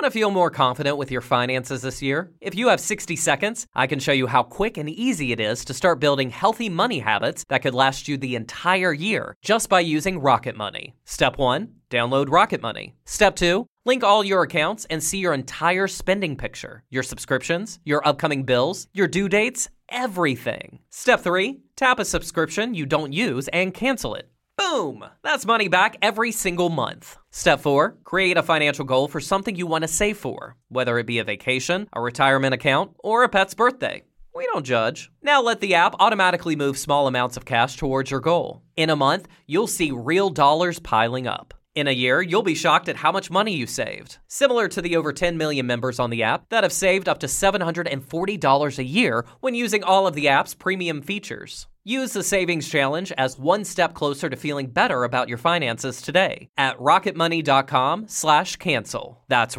Want to feel more confident with your finances this year? If you have 60 seconds, I can show you how quick and easy it is to start building healthy money habits that could last you the entire year just by using Rocket Money. Step 1, download Rocket Money. Step 2, link all your accounts and see your entire spending picture, your subscriptions, your upcoming bills, your due dates, everything. Step 3, tap a subscription you don't use and cancel it. Boom! That's money back every single month. Step 4, create a financial goal for something you want to save for, whether it be a vacation, a retirement account, or a pet's birthday. We don't judge. Now let the app automatically move small amounts of cash towards your goal. In a month, you'll see real dollars piling up. In a year, you'll be shocked at how much money you saved. Similar to the over 10 million members on the app that have saved up to $740 a year when using all of the app's premium features. Use the Savings Challenge as one step closer to feeling better about your finances today at rocketmoney.com/cancel. That's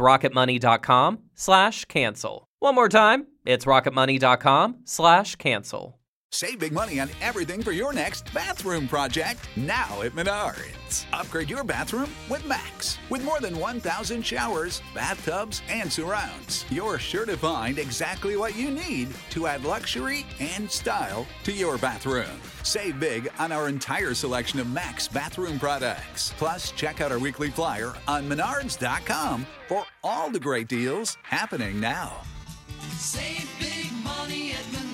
rocketmoney.com/cancel. One more time, it's rocketmoney.com/cancel. Save big money on everything for your next bathroom project now at Menards. Upgrade your bathroom with Max. With more than 1,000 showers, bathtubs, and surrounds, you're sure to find exactly what you need to add luxury and style to your bathroom. Save big on our entire selection of Max bathroom products. Plus, check out our weekly flyer on Menards.com for all the great deals happening now. Save big money at Menards.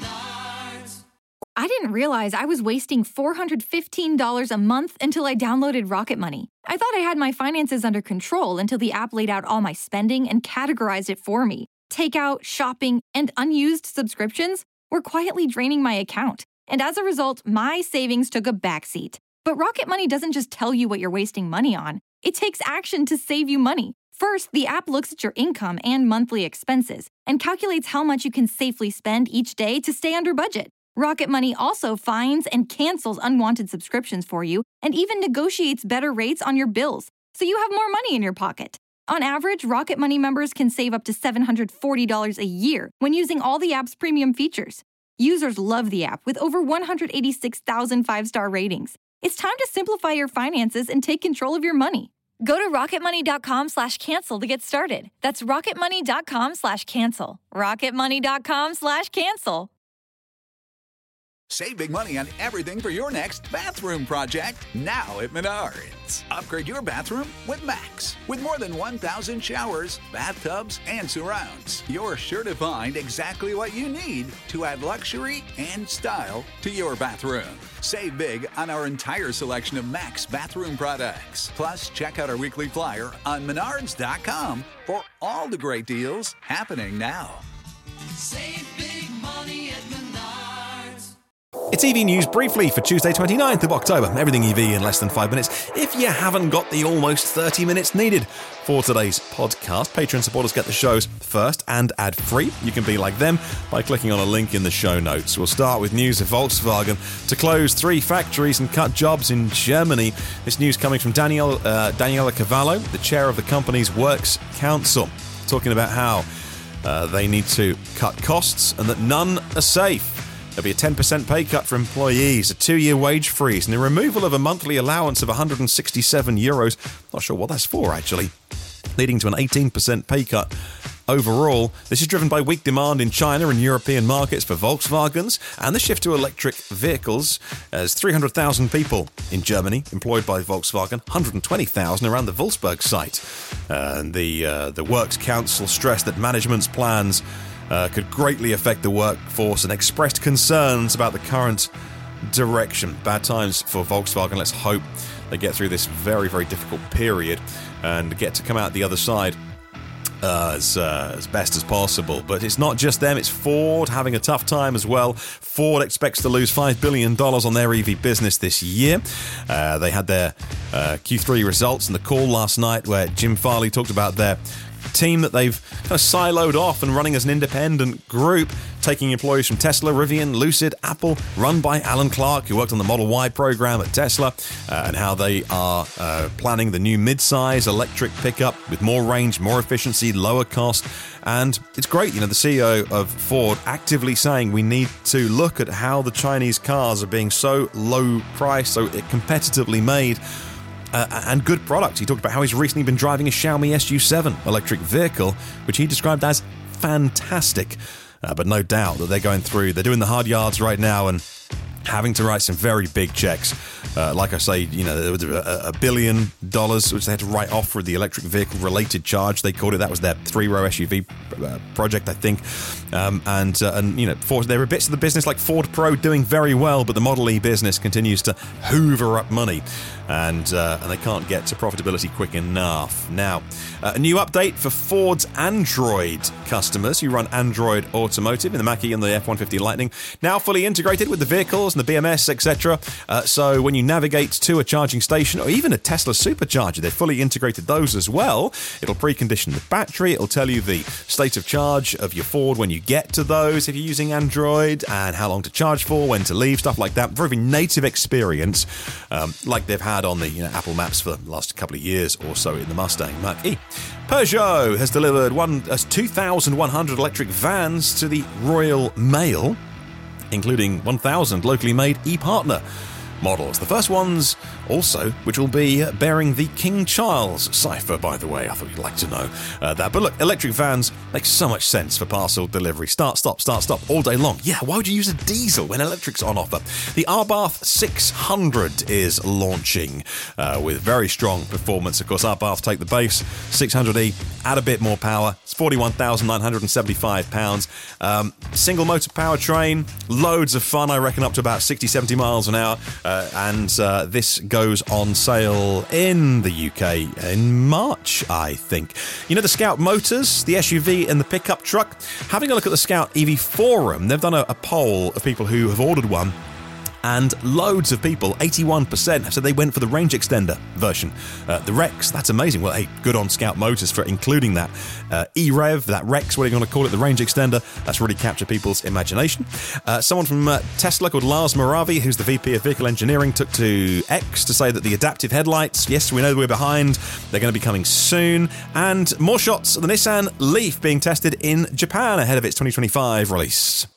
I didn't realize I was wasting $415 a month until I downloaded Rocket Money. I thought I had my finances under control until the app laid out all my spending and categorized it for me. Takeout, shopping, and unused subscriptions were quietly draining my account. And as a result, my savings took a backseat. But Rocket Money doesn't just tell you what you're wasting money on. It takes action to save you money. First, the app looks at your income and monthly expenses and calculates how much you can safely spend each day to stay under budget. Rocket Money also finds and cancels unwanted subscriptions for you and even negotiates better rates on your bills, so you have more money in your pocket. On average, Rocket Money members can save up to $740 a year when using all the app's premium features. Users love the app with over 186,000 five-star ratings. It's time to simplify your finances and take control of your money. Go to rocketmoney.com/cancel to get started. That's rocketmoney.com/cancel. rocketmoney.com/cancel. Save big money on everything for your next bathroom project now at Menards. Upgrade your bathroom with Max. With more than 1,000 showers, bathtubs, and surrounds, you're sure to find exactly what you need to add luxury and style to your bathroom. Save big on our entire selection of Max bathroom products. Plus, check out our weekly flyer on Menards.com for all the great deals happening now. Save big money at Menards. It's EV News briefly for Tuesday 29th of October. Everything EV in less than 5 minutes if you haven't got the almost 30 minutes needed for today's podcast. Patreon supporters get the shows first and ad-free. You can be like them by clicking on a link in the show notes. We'll start with news of Volkswagen to close 3 factories and cut jobs in Germany. This news coming from Daniela Cavallo, the chair of the company's Works Council, talking about how they need to cut costs and that none are safe. There'll be a 10% pay cut for employees, a 2-year wage freeze, and the removal of a monthly allowance of €167. Not sure what that's for, actually. Leading to an 18% pay cut overall. This is driven by weak demand in China and European markets for Volkswagens and the shift to electric vehicles, as 300,000 people in Germany employed by Volkswagen, 120,000 around the Wolfsburg site. And the Works Council stressed that management's plans could greatly affect the workforce and expressed concerns about the current direction. Bad times for Volkswagen. Let's hope they get through this very, very difficult period and get to come out the other side as best as possible. But it's not just them, it's Ford having a tough time as well. Ford expects to lose $5 billion on their EV business this year. They had their Q3 results in the call last night where Jim Farley talked about their team that they've kind of siloed off and running as an independent group, taking employees from Tesla, Rivian, Lucid, Apple, run by Alan Clark, who worked on the Model Y program at Tesla, and how they are planning the new mid-size electric pickup with more range, more efficiency, lower cost. And it's great, the CEO of Ford actively saying we need to look at how the Chinese cars are being so low priced, so competitively made, and good products. He talked about how he's recently been driving a Xiaomi SU7 electric vehicle, which he described as fantastic. But no doubt that they're doing the hard yards right now and having to write some very big checks. Like I say, there was $1 billion, which they had to write off for the electric vehicle related charge. They called it. That was their 3-row SUV project, I think. There are bits of the business like Ford Pro doing very well, but the Model E business continues to hoover up money, and they can't get to profitability quick enough. Now, a new update for Ford's Android customers who run Android Automotive in the Mach-E and the F-150 Lightning, now fully integrated with the vehicles and the BMS, etc. So when you navigate to a charging station or even a Tesla supercharger, they've fully integrated those as well. It'll precondition the battery. It'll tell you the state of charge of your Ford when you get to those if you're using Android, and how long to charge for, when to leave, stuff like that. Very native experience, like they've had on the Apple Maps for the last couple of years or so in the Mustang Mach-E. Peugeot has delivered 2,100 electric vans to the Royal Mail, including 1,000 locally made ePartner models. The first ones also, which will be bearing the King Charles cipher, by the way. I thought you'd like to know that. But look, electric vans make so much sense for parcel delivery. Start, stop all day long. Yeah, why would you use a diesel when electric's on offer? The Arbath 600 is launching with very strong performance. Of course, Arbath take the base, 600e, add a bit more power. It's 41,975 pounds. Single motor powertrain, loads of fun, I reckon up to about 60, 70 miles an hour. And this goes on sale in the UK in March, I think. The Scout Motors, the SUV and the pickup truck. Having a look at the Scout EV Forum, they've done a poll of people who have ordered one. And loads of people, 81%, have said they went for the range extender version. The Rex, that's amazing. Well, hey, good on Scout Motors for including that. E-Rev, that Rex, what are you going to call it, the range extender, that's really captured people's imagination. Someone from Tesla called Lars Moravi, who's the VP of Vehicle Engineering, took to X to say that the adaptive headlights, yes, we know that we're behind, they're going to be coming soon. And more shots of the Nissan Leaf being tested in Japan ahead of its 2025 release.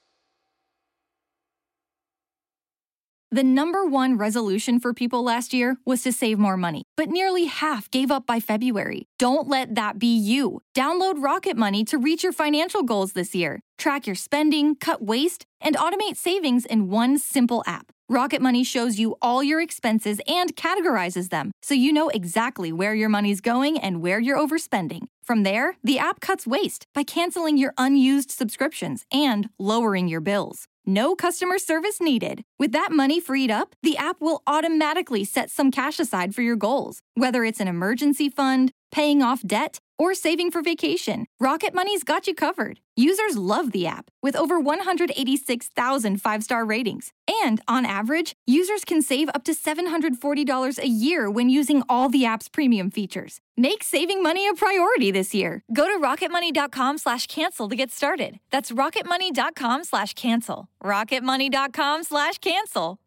The number one resolution for people last year was to save more money, but nearly half gave up by February. Don't let that be you. Download Rocket Money to reach your financial goals this year. Track your spending, cut waste, and automate savings in one simple app. Rocket Money shows you all your expenses and categorizes them, so you know exactly where your money's going and where you're overspending. From there, the app cuts waste by canceling your unused subscriptions and lowering your bills. No customer service needed. With that money freed up, the app will automatically set some cash aside for your goals. Whether it's an emergency fund, paying off debt, or saving for vacation, Rocket Money's got you covered. Users love the app, with over 186,000 five-star ratings. And on average, users can save up to $740 a year when using all the app's premium features. Make saving money a priority this year. Go to rocketmoney.com/cancel to get started. That's rocketmoney.com/cancel. rocketmoney.com/cancel.